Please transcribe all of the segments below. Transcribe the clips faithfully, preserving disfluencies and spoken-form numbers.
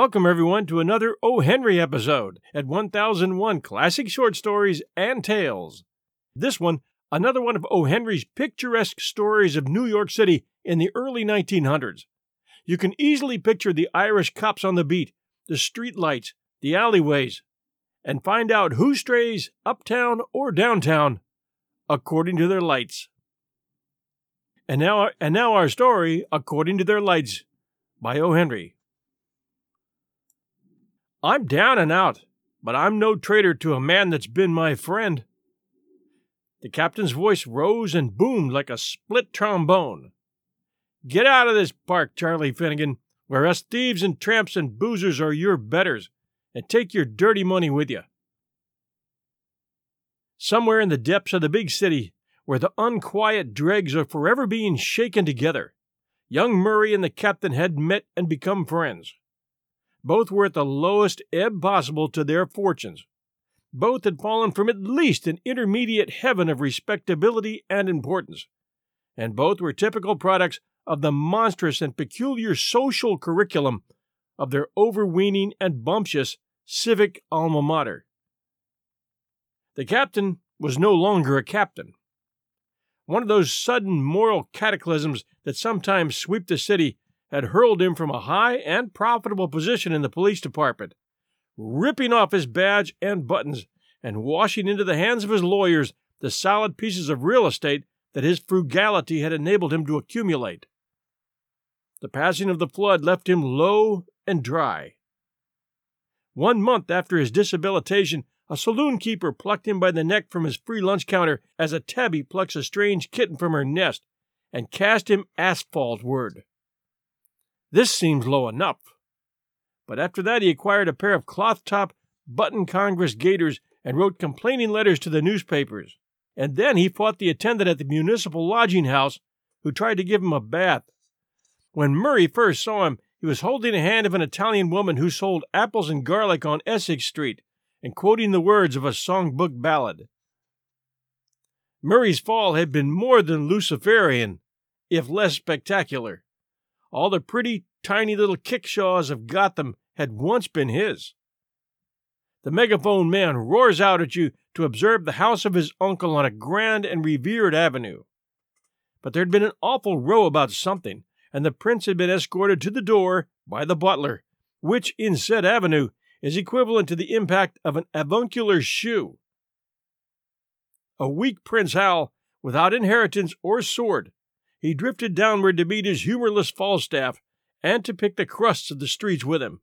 Welcome, everyone, to another O. Henry episode at one thousand one Classic Short Stories and Tales. This one, another one of O. Henry's picturesque stories of New York City in the early nineteen hundreds. You can easily picture the Irish cops on the beat, the street lights, the alleyways, and find out who strays uptown or downtown according to their lights. And now, and now our story, According to Their Lights, by O. Henry. I'm down and out, but I'm no traitor to a man that's been my friend. The captain's voice rose and boomed like a split trombone. Get out of this park, Charlie Finnegan, where us thieves and tramps and boozers are your betters, and take your dirty money with you. Somewhere in the depths of the big city, where the unquiet dregs are forever being shaken together, young Murray and the captain had met and become friends. Both were at the lowest ebb possible to their fortunes. Both had fallen from at least an intermediate heaven of respectability and importance. And both were typical products of the monstrous and peculiar social curriculum of their overweening and bumptious civic alma mater. The captain was no longer a captain. One of those sudden moral cataclysms that sometimes sweep the city had hurled him from a high and profitable position in the police department, ripping off his badge and buttons and washing into the hands of his lawyers the solid pieces of real estate that his frugality had enabled him to accumulate. The passing of the flood left him low and dry. One month after his dishabilitation, a saloon keeper plucked him by the neck from his free lunch counter as a tabby plucks a strange kitten from her nest and cast him asphaltward. This seems low enough. But after that he acquired a pair of cloth-top, button-Congress gaiters and wrote complaining letters to the newspapers. And then he fought the attendant at the municipal lodging house who tried to give him a bath. When Murray first saw him, he was holding the hand of an Italian woman who sold apples and garlic on Essex Street and quoting the words of a songbook ballad. Murray's fall had been more than Luciferian, if less spectacular. All the pretty, tiny little kickshaws of Gotham had once been his. The megaphone man roars out at you to observe the house of his uncle on a grand and revered avenue. But there had been an awful row about something, and the prince had been escorted to the door by the butler, which, in said avenue, is equivalent to the impact of an avuncular shoe. A weak Prince Hal, without inheritance or sword, he drifted downward to meet his humorless Falstaff and to pick the crusts of the streets with him.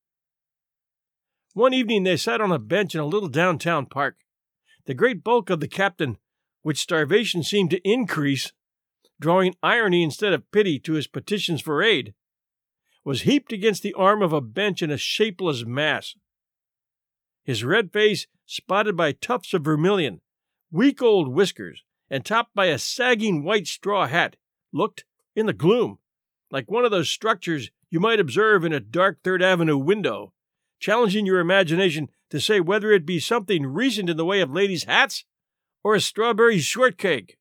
One evening they sat on a bench in a little downtown park. The great bulk of the captain, which starvation seemed to increase, drawing irony instead of pity to his petitions for aid, was heaped against the arm of a bench in a shapeless mass. His red face, spotted by tufts of vermilion, weak old whiskers, and topped by a sagging white straw hat, looked, in the gloom, like one of those structures you might observe in a dark Third Avenue window, challenging your imagination to say whether it be something recent in the way of ladies' hats or a strawberry shortcake.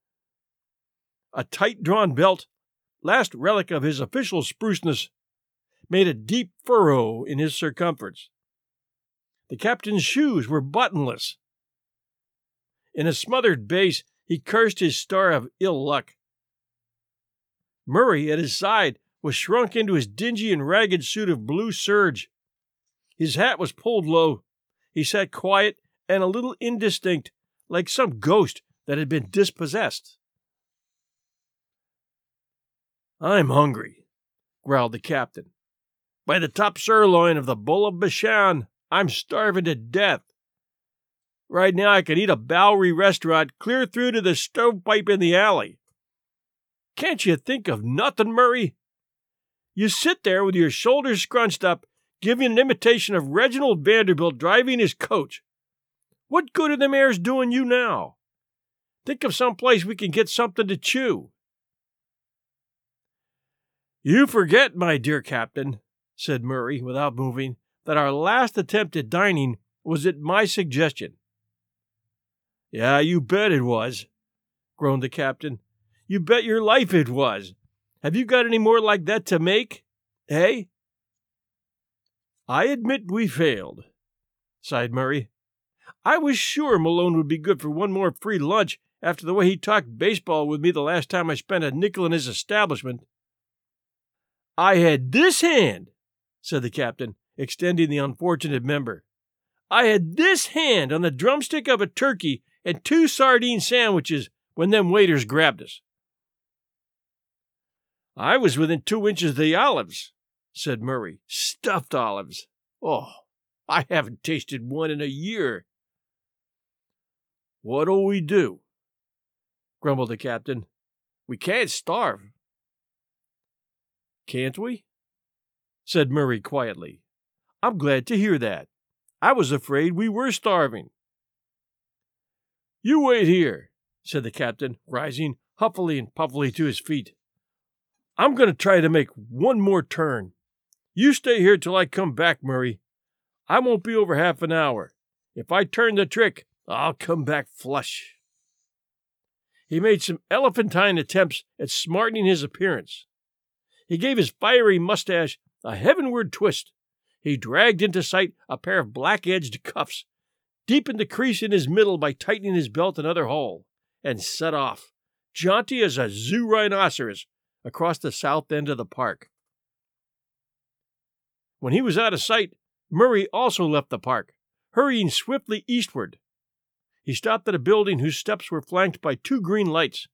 A tight-drawn belt, last relic of his official spruceness, made a deep furrow in his circumference. The captain's shoes were buttonless. In a smothered bass, he cursed his star of ill luck. Murray, at his side, was shrunk into his dingy and ragged suit of blue serge. His hat was pulled low. He sat quiet and a little indistinct, like some ghost that had been dispossessed. "I'm hungry," growled the captain. "By the top sirloin of the Bull of Bashan, I'm starving to death. Right now I could eat a Bowery restaurant clear through to the stovepipe in the alley. Can't you think of nothing, Murray? You sit there with your shoulders scrunched up, giving an imitation of Reginald Vanderbilt driving his coach. What good are the mares doing you now? Think of some place we can get something to chew." "You forget, my dear captain," said Murray, without moving, "that our last attempt at dining was at my suggestion." "Yeah, you bet it was," groaned the captain. "You bet your life it was. Have you got any more like that to make? Eh?" I admit we failed, sighed Murray. I was sure Malone would be good for one more free lunch after the way he talked baseball with me the last time I spent a nickel in his establishment. I had this hand, said the captain, extending the unfortunate member. I had this hand on the drumstick of a turkey and two sardine sandwiches when them waiters grabbed us. I was within two inches of the olives, said Murray. Stuffed olives. Oh, I haven't tasted one in a year. What'll we do? Grumbled the captain. We can't starve. Can't we? Said Murray quietly. I'm glad to hear that. I was afraid we were starving. You wait here, said the captain, rising huffily and puffily to his feet. I'm going to try to make one more turn. You stay here till I come back, Murray. I won't be over half an hour. If I turn the trick, I'll come back flush. He made some elephantine attempts at smartening his appearance. He gave his fiery mustache a heavenward twist. He dragged into sight a pair of black-edged cuffs, deepened the crease in his middle by tightening his belt another hole, and set off, jaunty as a zoo rhinoceros, across the south end of the park. When he was out of sight, Murray also left the park, hurrying swiftly eastward. He stopped at a building whose steps were flanked by two green lights.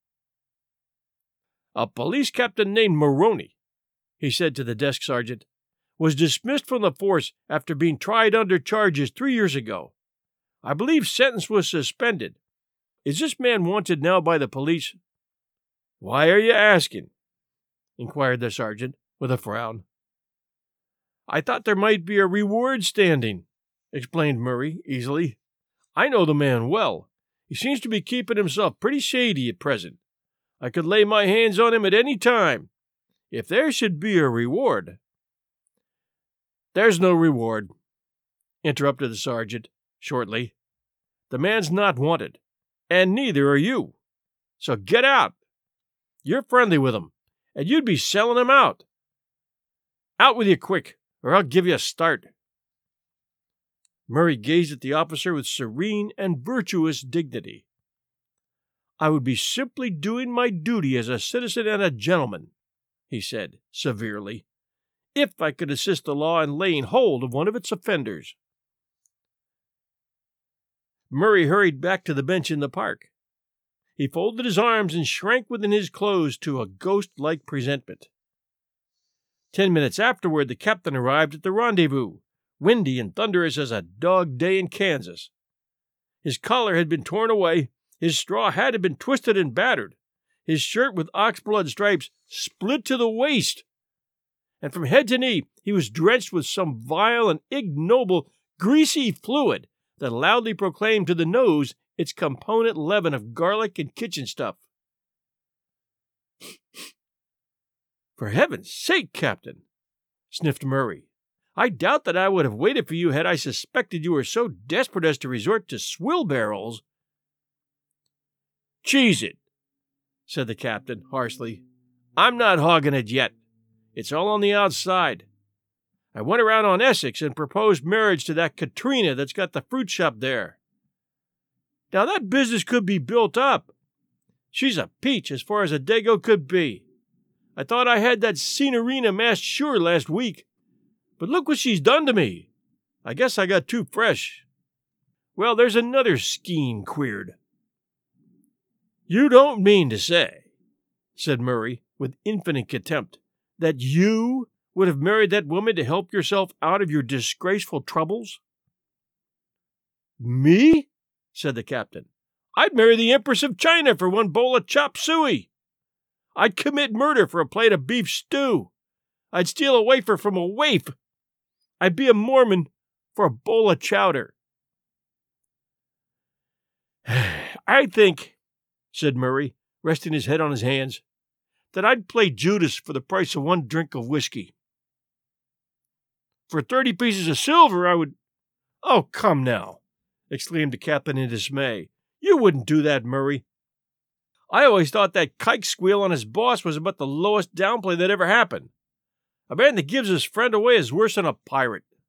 A police captain named Maroney, he said to the desk sergeant, was dismissed from the force after being tried under charges three years ago. I believe sentence was suspended. Is this man wanted now by the police? Why are you asking? Inquired the sergeant with a frown. I thought there might be a reward standing, explained Murray easily. I know the man well. He seems to be keeping himself pretty shady at present. I could lay my hands on him at any time. If there should be a reward... There's no reward, interrupted the sergeant shortly. The man's not wanted, and neither are you. So get out. You're friendly with him, and you'd be selling him out. Out with you quick, or I'll give you a start. Murray gazed at the officer with serene and virtuous dignity. I would be simply doing my duty as a citizen and a gentleman, he said severely, if I could assist the law in laying hold of one of its offenders. Murray hurried back to the bench in the park. He folded his arms and shrank within his clothes to a ghost-like presentment. Ten minutes afterward, the captain arrived at the rendezvous, windy and thunderous as a dog day in Kansas. His collar had been torn away, his straw hat had been twisted and battered, his shirt with oxblood stripes split to the waist, and from head to knee he was drenched with some vile and ignoble greasy fluid that loudly proclaimed to the nose its component leaven of garlic and kitchen stuff. For heaven's sake, Captain, sniffed Murray, I doubt that I would have waited for you had I suspected you were so desperate as to resort to swill barrels. Cheese it, said the captain harshly. I'm not hogging it yet. It's all on the outside. I went around on Essex and proposed marriage to that Katrina that's got the fruit shop there. Now that business could be built up. She's a peach as far as a Dago could be. I thought I had that Signorina masked sure last week. But look what she's done to me. I guess I got too fresh. Well, there's another scheme queered. You don't mean to say, said Murray with infinite contempt, that you would have married that woman to help yourself out of your disgraceful troubles? Me? Said the captain. I'd marry the Empress of China for one bowl of chop suey. I'd commit murder for a plate of beef stew. I'd steal a wafer from a waif. I'd be a Mormon for a bowl of chowder. I think, said Murray, resting his head on his hands, that I'd play Judas for the price of one drink of whiskey. For thirty pieces of silver, I would... Oh, come now, exclaimed the captain in dismay. You wouldn't do that, Murray. I always thought that kike squeal on his boss was about the lowest downplay that ever happened. A man that gives his friend away is worse than a pirate.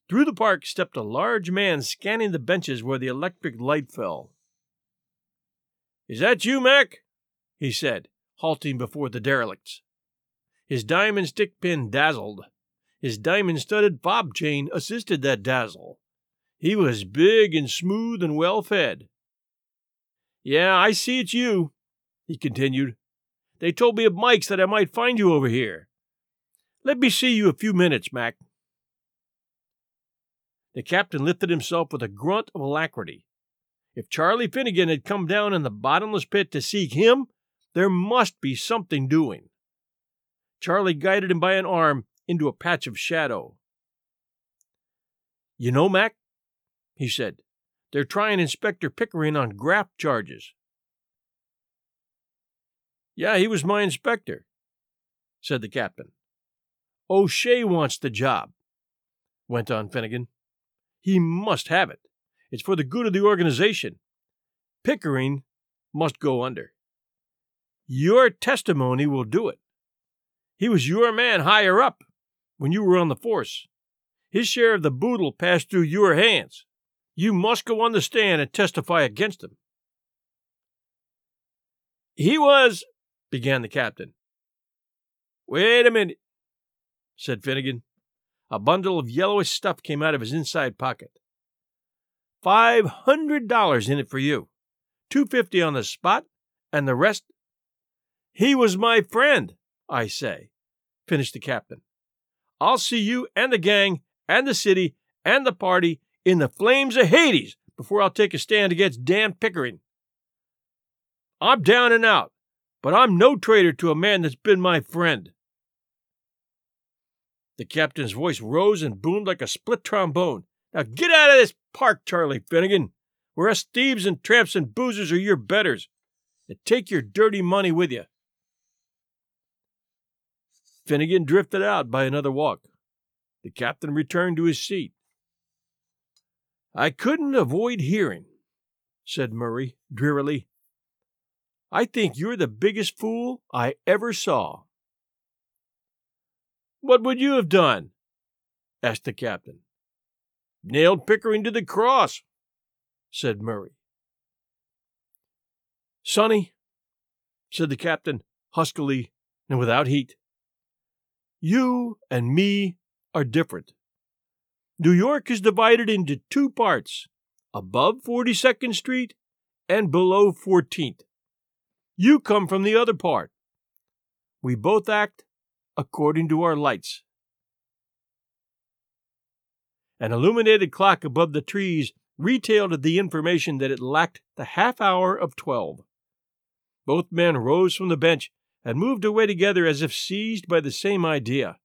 Through the park stepped a large man scanning the benches where the electric light fell. "Is that you, Mac?" he said, halting before the derelicts. His diamond stick pin dazzled. His diamond-studded fob chain assisted that dazzle. He was big and smooth and well-fed. "Yeah, I see it's you," he continued. "They told me of Mike's that I might find you over here. Let me see you a few minutes, Mac." The captain lifted himself with a grunt of alacrity. If Charlie Finnegan had come down in the bottomless pit to seek him, there must be something doing. Charlie guided him by an arm into a patch of shadow. "You know, Mac," he said, "they're trying Inspector Pickering on graft charges." "Yeah, he was my inspector," said the captain. "O'Shea wants the job," went on Finnegan. "He must have it. It's for the good of the organization. Pickering must go under. Your testimony will do it. He was your man higher up when you were on the force. His share of the boodle passed through your hands. You must go on the stand and testify against him." "He was—" began the captain. "Wait a minute," said Finnegan. A bundle of yellowish stuff came out of his inside pocket. Five hundred dollars in it for you. Two fifty on the spot, and the rest—" "He was my friend, I say," finished the captain. "I'll see you and the gang and the city and the party in the flames of Hades before I'll take a stand against Dan Pickering. I'm down and out, but I'm no traitor to a man that's been my friend." The captain's voice rose and boomed like a split trombone. "Now get out of this park, Charlie Finnegan, where us thieves and tramps and boozers are your betters, and take your dirty money with you." Finnegan drifted out by another walk. The captain returned to his seat. "I couldn't avoid hearing," said Murray drearily. "I think you're the biggest fool I ever saw." "What would you have done?" asked the captain. "Nailed Pickering to the cross," said Murray. "Sonny," said the captain, huskily and without heat, "you and me are different. New York is divided into two parts, above forty-second Street and below fourteenth. You come from the other part. We both act according to our lights." An illuminated clock above the trees retailed the information that it lacked the half hour of twelve. Both men rose from the bench and moved away together as if seized by the same idea.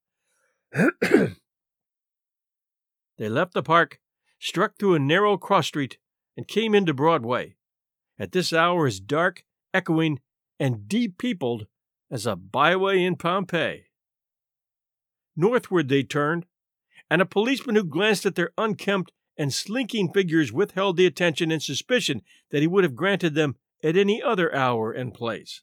They left the park, struck through a narrow cross street, and came into Broadway, at this hour as dark, echoing, and deep-peopled as a byway in Pompeii. Northward they turned, and a policeman who glanced at their unkempt and slinking figures withheld the attention and suspicion that he would have granted them at any other hour and place.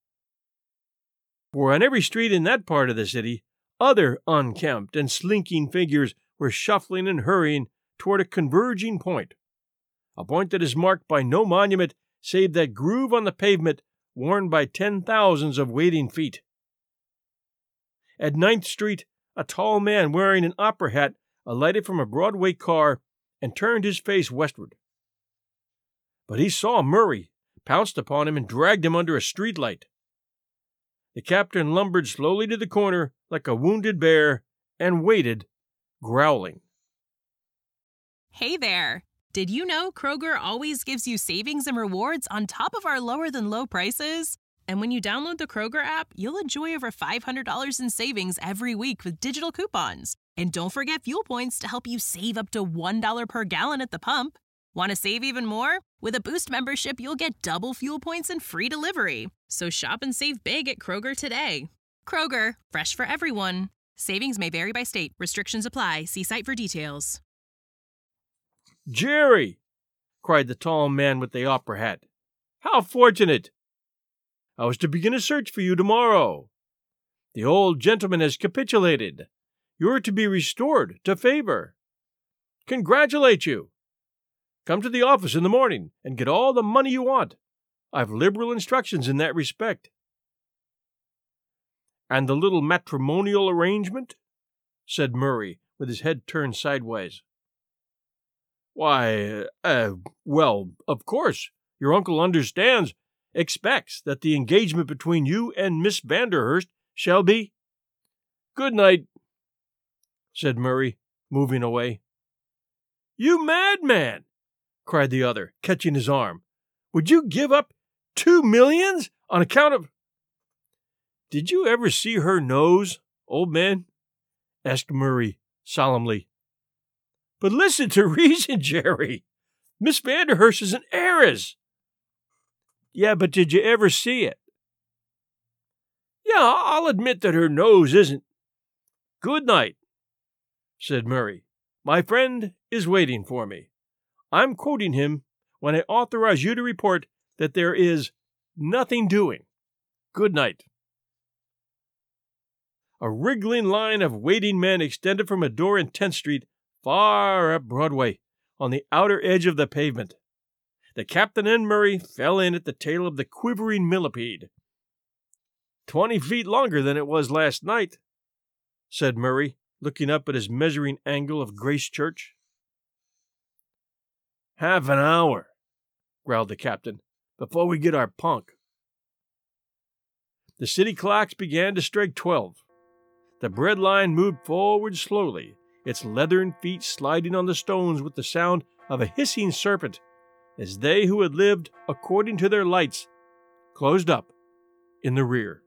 For on every street in that part of the city, other unkempt and slinking figures were shuffling and hurrying toward a converging point, a point that is marked by no monument save that groove on the pavement worn by ten thousands of waiting feet. At Ninth Street, a tall man wearing an opera hat alighted from a Broadway car and turned his face westward. But he saw Murray, pounced upon him, and dragged him under a streetlight. The captain lumbered slowly to the corner like a wounded bear and waited, growling. Hey there! Did you know Kroger always gives you savings and rewards on top of our lower-than-low prices? And when you download the Kroger app, you'll enjoy over five hundred dollars in savings every week with digital coupons. And don't forget fuel points to help you save up to one dollar per gallon at the pump. Want to save even more? With a Boost membership, you'll get double fuel points and free delivery. So shop and save big at Kroger today. Kroger, fresh for everyone. Savings may vary by state. Restrictions apply. See site for details. "Jerry!" cried the tall man with the opera hat. "How fortunate! I was to begin a search for you tomorrow. The old gentleman has capitulated. You're to be restored to favor. congratulate you. Come to the office in the morning and get all the money you want. I've liberal instructions in that respect." "And the little matrimonial arrangement?" said Murray, with his head turned sideways. "Why, uh, well, of course, your uncle understands, expects that the engagement between you and Miss Vanderhurst shall be—" "Good night," said Murray, moving away. "You madman!" cried the other, catching his arm. "Would you give up two millions on account of—" "Did you ever see her nose, old man?" asked Murray solemnly. "But listen to reason, Jerry. Miss Vanderhurst is an heiress." "Yeah, but did you ever see it?" "Yeah, I'll admit that her nose isn't—" "Good night," said Murray. "My friend is waiting for me. I'm quoting him when I authorize you to report that there is nothing doing. Good night." A wriggling line of waiting men extended from a door in tenth Street, far up Broadway, on the outer edge of the pavement. The captain and Murray fell in at the tail of the quivering millipede. "Twenty feet longer than it was last night," said Murray, looking up at his measuring angle of Grace Church. "Half an hour," growled the captain, "before we get our punk." The city clocks began to strike twelve. The bread line moved forward slowly, its leathern feet sliding on the stones with the sound of a hissing serpent, as they who had lived according to their lights closed up in the rear.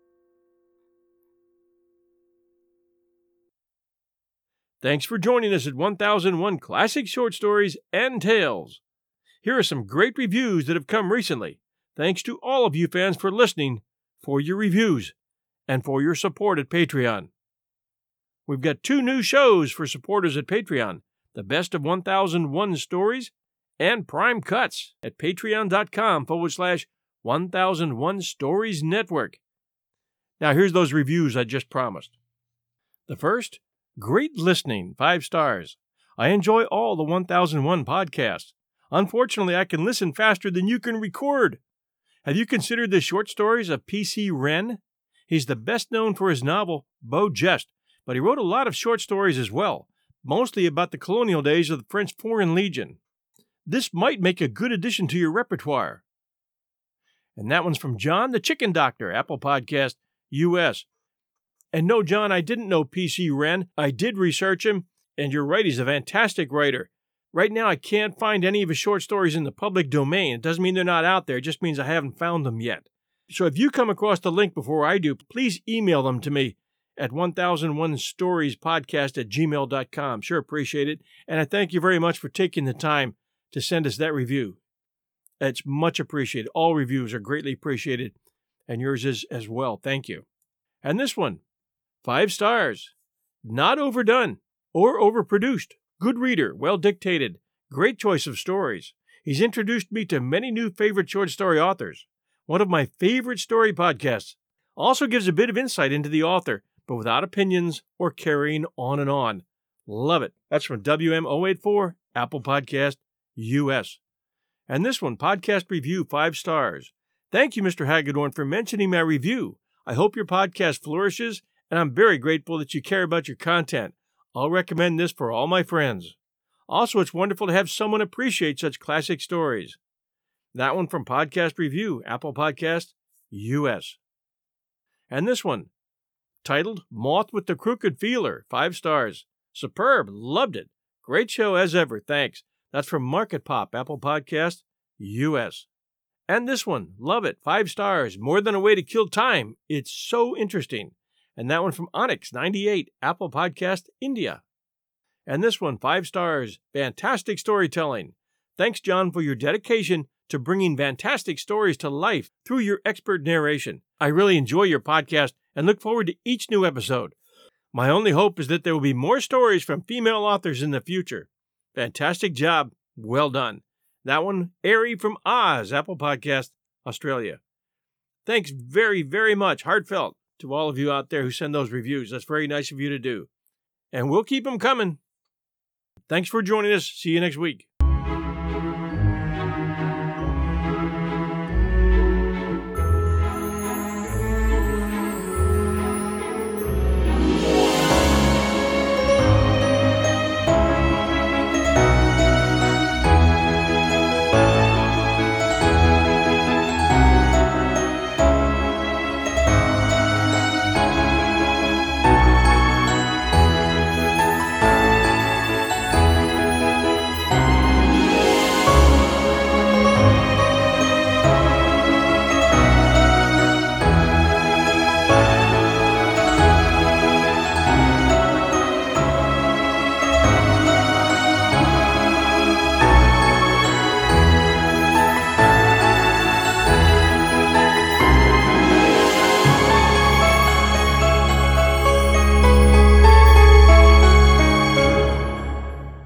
Thanks for joining us at one thousand one Classic Short Stories and Tales. Here are some great reviews that have come recently. Thanks to all of you fans for listening, for your reviews, and for your support at Patreon. We've got two new shows for supporters at Patreon, the Best of one thousand one Stories and Prime Cuts at patreon.com forward slash 1001 Stories Network. Now here's those reviews I just promised. The first, great listening, five stars. I enjoy all the one thousand one podcasts. Unfortunately, I can listen faster than you can record. Have you considered the short stories of P C Wren? He's the best known for his novel, Beau Geste, but he wrote a lot of short stories as well, mostly about the colonial days of the French Foreign Legion. This might make a good addition to your repertoire. And that one's from John the Chicken Doctor, Apple Podcast, U S. And no, John, I didn't know P C Wren. I did research him, and you're right, he's a fantastic writer. Right now, I can't find any of his short stories in the public domain. It doesn't mean they're not out there. It just means I haven't found them yet. So if you come across the link before I do, please email them to me at one thousand one stories podcast at gmail dot com. Sure appreciate it. And I thank you very much for taking the time to send us that review. It's much appreciated. All reviews are greatly appreciated, and yours is as well. Thank you. And this one, five stars. Not overdone or overproduced. Good reader, well dictated, great choice of stories. He's introduced me to many new favorite short story authors. One of my favorite story podcasts. Also gives a bit of insight into the author, but without opinions or carrying on and on. Love it. That's from W M zero eight four, Apple Podcast, U S. And this one, podcast review, five stars. Thank you, Mister Hagedorn, for mentioning my review. I hope your podcast flourishes, and I'm very grateful that you care about your content. I'll recommend this for all my friends. Also, it's wonderful to have someone appreciate such classic stories. That one from Podcast Review, Apple Podcast, U S. And this one, titled Moth with the Crooked Feeler, five stars. Superb, loved it. Great show as ever, thanks. That's from Market Pop, Apple Podcast, U S. And this one, love it, five stars. More than a way to kill time. It's so interesting. And that one from Onyx ninety-eight, Apple Podcast, India. And this one, five stars, fantastic storytelling. Thanks, John, for your dedication to bringing fantastic stories to life through your expert narration. I really enjoy your podcast and look forward to each new episode. My only hope is that there will be more stories from female authors in the future. Fantastic job. Well done. That one, Airy from Oz, Apple Podcast, Australia. Thanks very, very much, heartfelt, to all of you out there who send those reviews. That's very nice of you to do. And we'll keep them coming. Thanks for joining us. See you next week.